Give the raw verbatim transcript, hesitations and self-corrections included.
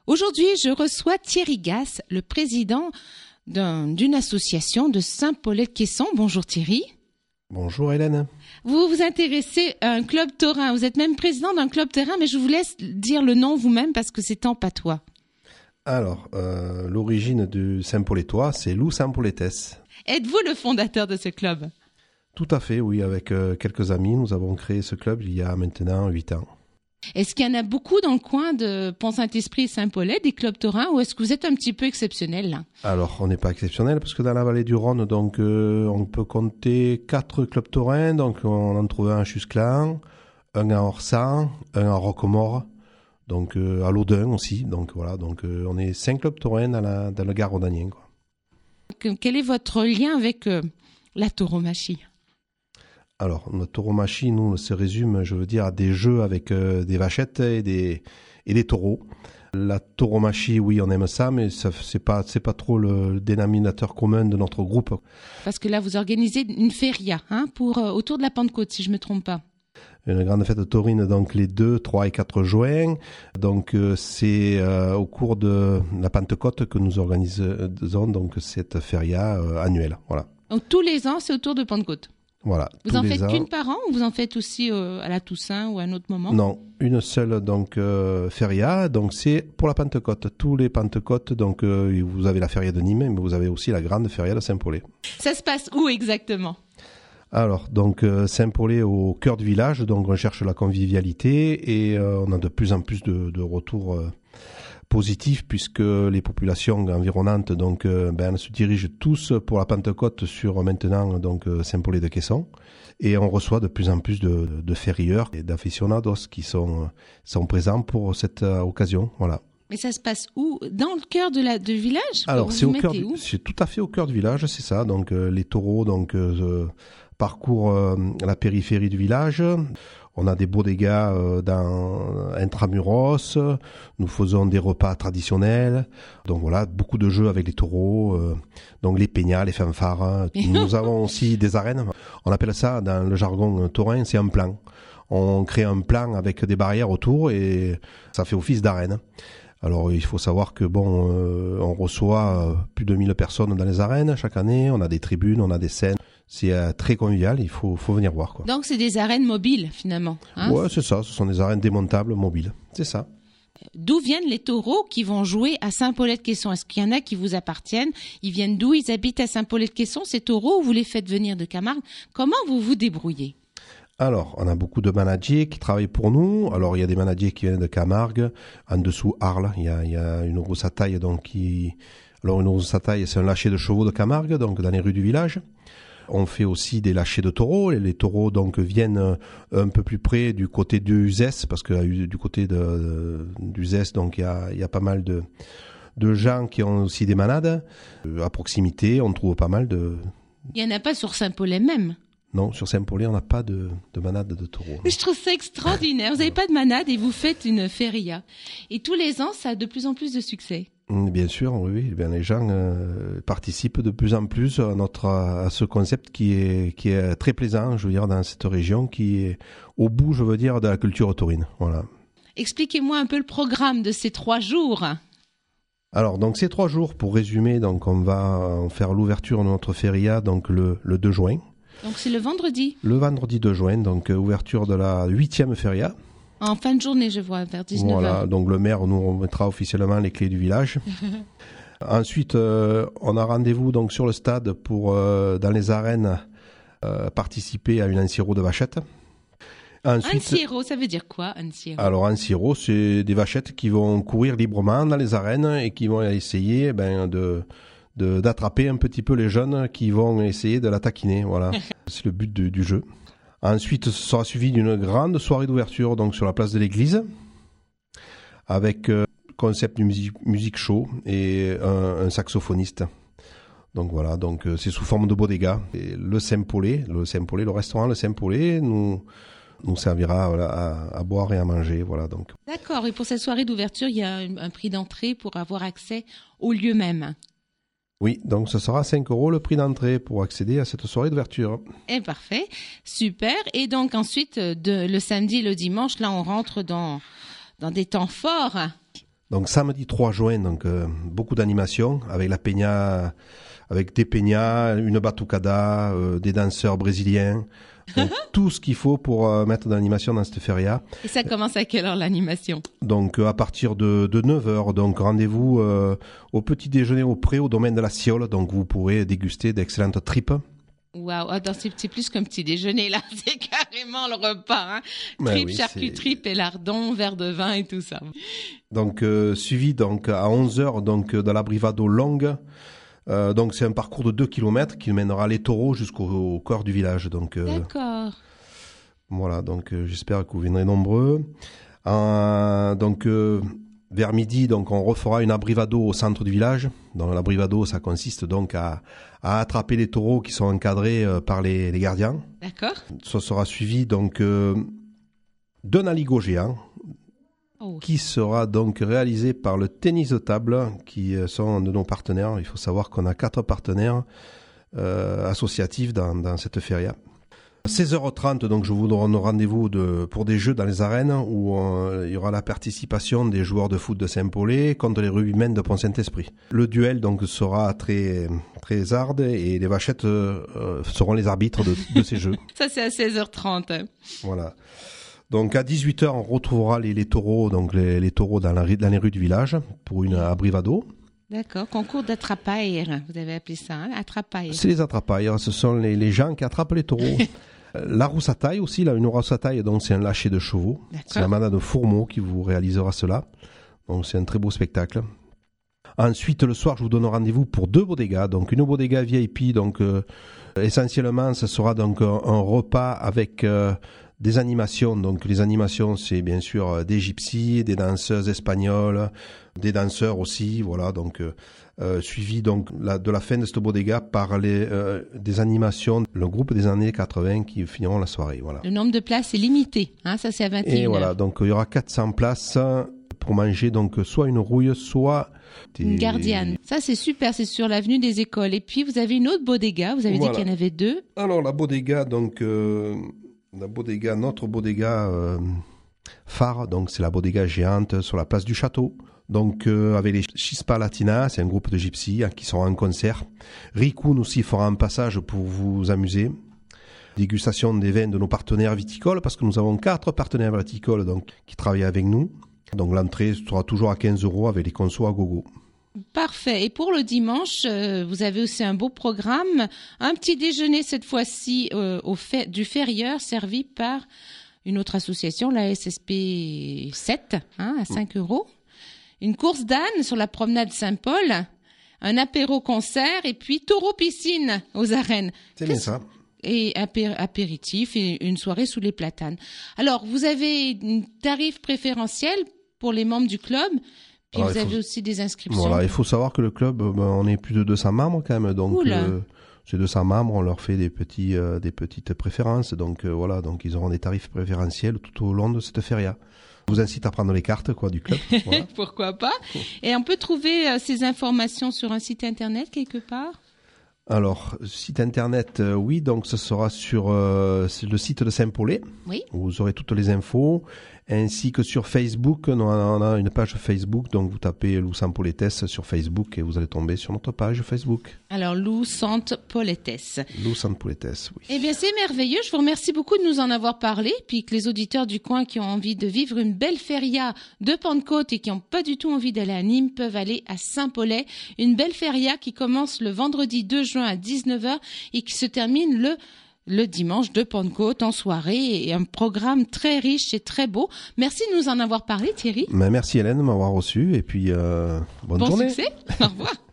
Aujourd'hui, je reçois Thierry Gasse, le président d'un, d'une association de Saint-Paulais-de-Quesson. Bonjour Thierry. Bonjour Hélène. Vous vous intéressez à un club taurin. Vous êtes même président d'un club taurin, mais je vous laisse dire le nom vous-même parce que c'est en patois. Alors, euh, l'origine du Saint-Paulétois, c'est Lou Saint-Paulétès. Êtes-vous le fondateur de ce club? Tout à fait, oui. Avec euh, quelques amis, nous avons créé ce club il y a maintenant huit ans. Est-ce qu'il y en a beaucoup dans le coin de Pont-Saint-Esprit et Saint-Paulais, des clubs taurins, ou est-ce que vous êtes un petit peu exceptionnel là? Alors, on n'est pas exceptionnel parce que dans la vallée du Rhône, donc, euh, on peut compter quatre clubs taurins. Donc, on en trouve un à Chusclan, un à Orsan, un à Roquemaure, donc euh, à Laudun aussi. Donc voilà, donc euh, on est cinq clubs taurins dans, la, dans le Gard rhodanien, quoi. Quel est votre lien avec euh, la tauromachie? Alors, notre tauromachie, nous, se résume, je veux dire, à des jeux avec euh, des vachettes et des, et des taureaux. La tauromachie, oui, on aime ça, mais ça, c'est pas, c'est pas trop le dénominateur commun de notre groupe. Parce que là, vous organisez une feria, hein, pour, euh, autour de la Pentecôte, si je me trompe pas. Une grande fête taurine, donc les deux, trois et quatre juin. Donc euh, c'est euh, au cours de la Pentecôte que nous organisons donc cette feria euh, annuelle. Voilà. Donc tous les ans, c'est autour de Pentecôte. Voilà. Vous en faites qu'une par an ou vous en faites aussi euh, à la Toussaint ou à un autre moment? Non, une seule donc euh, feria. Donc c'est pour la Pentecôte. Tous les Pentecôtes, donc euh, vous avez la feria de Nîmes, mais vous avez aussi la grande feria de Saint-Paulais. Ça se passe où exactement? Alors, donc euh, Saint-Paulais au cœur du village, donc on cherche la convivialité et euh, on a de plus en plus de, de retours euh, positifs puisque les populations environnantes donc euh, ben, se dirigent tous pour la Pentecôte sur maintenant donc euh, Saint-Paulais-de-Quesson et on reçoit de plus en plus de, de férieurs et d'aficionados qui sont sont présents pour cette euh, occasion. Voilà. Mais ça se passe où? Dans le cœur de la du village? Alors vous c'est vous au cœur, où c'est tout à fait au cœur du village, c'est ça. Donc euh, les taureaux donc euh, parcourent euh, la périphérie du village. On a des bodegas euh, dans intramuros. Nous faisons des repas traditionnels. Donc voilà, beaucoup de jeux avec les taureaux. Euh, donc les peñas, les fanfares. Nous avons aussi des arènes. On appelle ça dans le jargon taurin, c'est un plan. On crée un plan avec des barrières autour et ça fait office d'arène. Alors il faut savoir que bon, euh, on reçoit euh, plus de mille personnes dans les arènes chaque année. On a des tribunes, on a des scènes. C'est euh, très convivial. Il faut, faut venir voir, quoi. Donc c'est des arènes mobiles finalement. Hein? Ouais, c'est ça. Ce sont des arènes démontables, mobiles. C'est ça. D'où viennent les taureaux qui vont jouer à Saint-Paulais-de-Quesson? Est-ce qu'il y en a qui vous appartiennent? Ils viennent d'où? Ils habitent à Saint-Paulais-de-Quesson, ces taureaux, ou vous les faites venir de Camargue? Comment vous vous débrouillez? Alors, on a beaucoup de manadiers qui travaillent pour nous. Alors, il y a des manadiers qui viennent de Camargue, en dessous Arles. Il y a, il y a une rousse à taille, donc qui... Alors, une rousse à taille, c'est un lâcher de chevaux de Camargue, donc dans les rues du village. On fait aussi des lâchers de taureaux. Et les taureaux, donc, viennent un peu plus près du côté d'Uzès, parce que du côté de, d'Uzès, donc, il y a, il y a pas mal de, de gens qui ont aussi des manades. À proximité, on trouve pas mal de... Il n'y en a pas sur Saint-Paulais même? Non, sur Saint-Paulais, on n'a pas de, de manade de taureaux. Je trouve ça extraordinaire. Vous n'avez pas de manade et vous faites une feria. Et tous les ans, ça a de plus en plus de succès. Bien sûr, oui, oui. Bien, les gens euh, participent de plus en plus à, notre, à ce concept qui est, qui est très plaisant, je veux dire, dans cette région, qui est au bout, je veux dire, de la culture taurine. Voilà. Expliquez-moi un peu le programme de ces trois jours. Alors, donc, ces trois jours, pour résumer, donc, on va faire l'ouverture de notre feria, donc, le, le deux juin. Donc c'est le vendredi. Le vendredi deux juin, donc euh, ouverture de la huitième feria. En fin de journée, je vois, vers dix-neuf heures. Voilà, donc le maire nous remettra officiellement les clés du village. Ensuite, euh, on a rendez-vous donc sur le stade pour, euh, dans les arènes, euh, participer à une enciro de vachettes. Ensuite, enciro, ça veut dire quoi, enciro? Alors, enciro, c'est des vachettes qui vont courir librement dans les arènes et qui vont essayer ben, de... De, d'attraper un petit peu les jeunes qui vont essayer de la taquiner. Voilà, c'est le but de, du jeu. Ensuite, ce sera suivi d'une grande soirée d'ouverture donc sur la place de l'église avec euh, concept du musique, musique show et un, un saxophoniste. Donc voilà, donc euh, c'est sous forme de bodega. Et le Saint-Paulais, le Saint-Paulais, le restaurant le Saint-Paulais nous nous servira voilà, à, à boire et à manger. Voilà donc. D'accord. Et pour cette soirée d'ouverture, il y a un, un prix d'entrée pour avoir accès au lieu même. Oui, donc ce sera cinq euros le prix d'entrée pour accéder à cette soirée d'ouverture. Eh, parfait, super. Et donc ensuite, de, le samedi et le dimanche, là on rentre dans, dans des temps forts. Donc samedi trois juin, donc euh, beaucoup d'animations avec la peña, avec des peñas, une batucada, euh, des danseurs brésiliens, donc, tout ce qu'il faut pour euh, mettre de l'animation dans cette feria. Et ça commence à quelle heure l'animation? Donc euh, à partir de, de neuf heures, donc rendez-vous euh, au petit déjeuner au pré au domaine de la Siole, donc vous pourrez déguster d'excellentes tripes. Waouh, attends, c'est, c'est plus qu'un petit déjeuner là, c'est carrément le repas, hein. Ouais, Tripes, oui, charcuterie, pélardon, verre de vin et tout ça. Donc euh, suivi donc à onze heures donc dans la Brivado longue. Euh, donc c'est un parcours de deux kilomètres qui mènera les taureaux jusqu'au au cœur du village. Donc euh, D'accord. Voilà, donc euh, j'espère que vous viendrez nombreux. Euh, donc euh, vers midi, donc on refera une abrivado au centre du village. Dans l'abrivado, ça consiste donc à, à attraper les taureaux qui sont encadrés euh, par les, les gardiens. D'accord. Ça sera suivi donc euh, d'un aligot géant. Oh. Qui sera donc réalisé par le tennis de table, qui sont de nos partenaires. Il faut savoir qu'on a quatre partenaires euh, associatifs dans, dans cette feria. seize heures trente, donc je vous donne rendez-vous de, pour des jeux dans les arènes où euh, il y aura la participation des joueurs de foot de Saint-Paulé contre les rugbymen de Pont-Saint-Esprit. Le duel donc sera très très hard et les vachettes euh, seront les arbitres de, de ces jeux. Ça c'est à seize heures trente. Voilà. Donc à dix-huit heures, on retrouvera les, les taureaux, donc les, les taureaux dans, la, dans les rues du village pour une abrivado. D'accord, concours d'attrapaille, vous avez appelé ça, hein, attrapaille. C'est les attrapailles, ce sont les, les gens qui attrapent les taureaux. La rousse à taille aussi, là, une rousse à taille, donc c'est un lâcher de chevaux. D'accord. C'est la madame de Fourmeau qui vous réalisera cela. Donc c'est un très beau spectacle. Ensuite, le soir, je vous donne rendez-vous pour deux bodegas. Donc une bodega V I P, donc euh, essentiellement, ce sera donc un, un repas avec euh, des animations. Donc les animations, c'est bien sûr des gypsies, des danseuses espagnoles, des danseurs aussi, voilà. Donc euh, euh, suivi donc la, de la fin de ce bodega par les euh, des animations, le groupe des années quatre-vingts qui finiront la soirée, voilà. Le nombre de places est limité, hein, ça c'est à vingt et une heures. Et voilà, donc il y aura quatre cents places pour manger donc soit une rouille, soit des... une gardienne. Ça c'est super, c'est sur l'avenue des Écoles. Et puis vous avez une autre bodega, vous avez voilà. dit qu'il y en avait deux. Alors la bodega, donc euh, la bodega, notre bodega euh, phare, donc c'est la bodega géante sur la place du château. Donc euh, avec les Chispa Latina, c'est un groupe de gypsies hein, qui seront en concert. Rikun aussi fera un passage pour vous amuser. Dégustation des vins de nos partenaires viticoles, parce que nous avons quatre partenaires viticoles donc, qui travaillent avec nous. Donc l'entrée sera toujours à quinze euros avec les consos à gogo. Parfait. Et pour le dimanche, euh, vous avez aussi un beau programme. Un petit déjeuner cette fois-ci euh, au fait, du Ferrieur, servi par une autre association, la S S P sept, hein, à cinq euros. Une course d'âne sur la promenade Saint-Paul, un apéro-concert et puis taureau-piscine aux arènes. C'est bien ça. Et apé- apéritif et une soirée sous les platanes. Alors, vous avez un tarif préférentiel pour les membres du club, puis Alors, vous avez faut... aussi des inscriptions. Voilà, il faut savoir que le club, ben, on est plus de deux cents membres quand même, donc euh, ces deux cents membres, on leur fait des petits, euh, des petites préférences, donc euh, voilà, donc ils auront des tarifs préférentiels tout au long de cette feria. Je vous incite à prendre les cartes quoi du club. Voilà. Pourquoi pas. Et on peut trouver euh, ces informations sur un site internet quelque part? Alors, site internet, euh, oui, donc ce sera sur euh, le site de Saint-Paulé, oui. Où vous aurez toutes les infos, ainsi que sur Facebook. On a, on a une page Facebook, donc vous tapez Lou Saint-Paulétès sur Facebook et vous allez tomber sur notre page Facebook. Alors, Lou Saint-Paulétès. Lou Saint-Paulétès, oui. Eh bien, c'est merveilleux. Je vous remercie beaucoup de nous en avoir parlé, puis que les auditeurs du coin qui ont envie de vivre une belle feria de Pentecôte et qui n'ont pas du tout envie d'aller à Nîmes peuvent aller à Saint-Paulais. Une belle feria qui commence le vendredi deux juin à dix-neuf heures et qui se termine le le dimanche de Pentecôte en soirée et un programme très riche et très beau. Merci de nous en avoir parlé, Thierry. Mais merci Hélène de m'avoir reçu et puis euh, bonne bon journée. Bon succès. Au revoir.